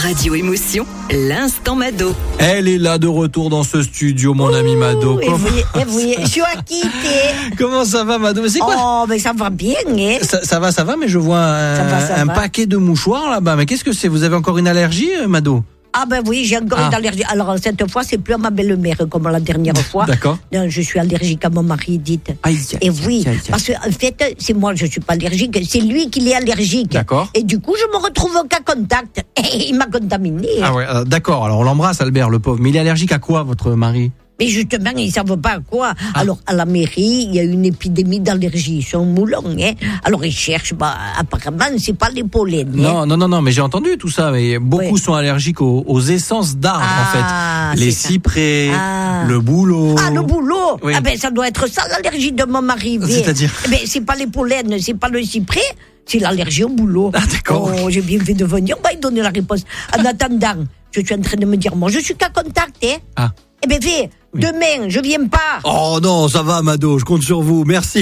Radio Émotion, l'instant Mado. Elle est là de retour dans ce studio, mon ami Mado. Oui, je suis acquittée. Comment ça va, Mado? Mais c'est quoi? Oh, mais ça va bien, hein? Ça va, mais je vois un paquet de mouchoirs là-bas. Mais qu'est-ce que c'est? Vous avez encore une allergie, Mado? Ah ben oui, j'ai encore une allergie. Alors cette fois, c'est plus à ma belle-mère comme la dernière fois. D'accord. Non, je suis allergique à mon mari, dites. Et oui, parce que en fait, c'est moi, je suis pas allergique, c'est lui qui est allergique. D'accord. Et du coup, je me retrouve au cas contact. Et il m'a contaminé. Ah ouais, d'accord. Alors on l'embrasse, Albert, le pauvre. Mais il est allergique à quoi, votre mari? Mais justement, ils ne savent pas à quoi. Alors, à la mairie, il y a une épidémie d'allergie. Ils sont moulons, hein. Alors, ils cherchent, apparemment, c'est pas les pollens. Non, mais j'ai entendu tout ça. Mais beaucoup sont allergiques aux essences d'arbres, en fait. Les cyprès, le bouleau. Ah, le bouleau. Oui. Ah ben, ça doit être ça, l'allergie de mon mari. C'est-à-dire? Ben, c'est pas les pollens, c'est pas le cyprès. C'est l'allergie au bouleau. Ah, d'accord. Oh, j'ai bien fait de venir. Il donner la réponse. En attendant, je suis en train de me dire, moi, je suis qu'à contact, hein. Ah. Eh ben, demain, je viens pas. Oh non, ça va, Mado, je compte sur vous. Merci.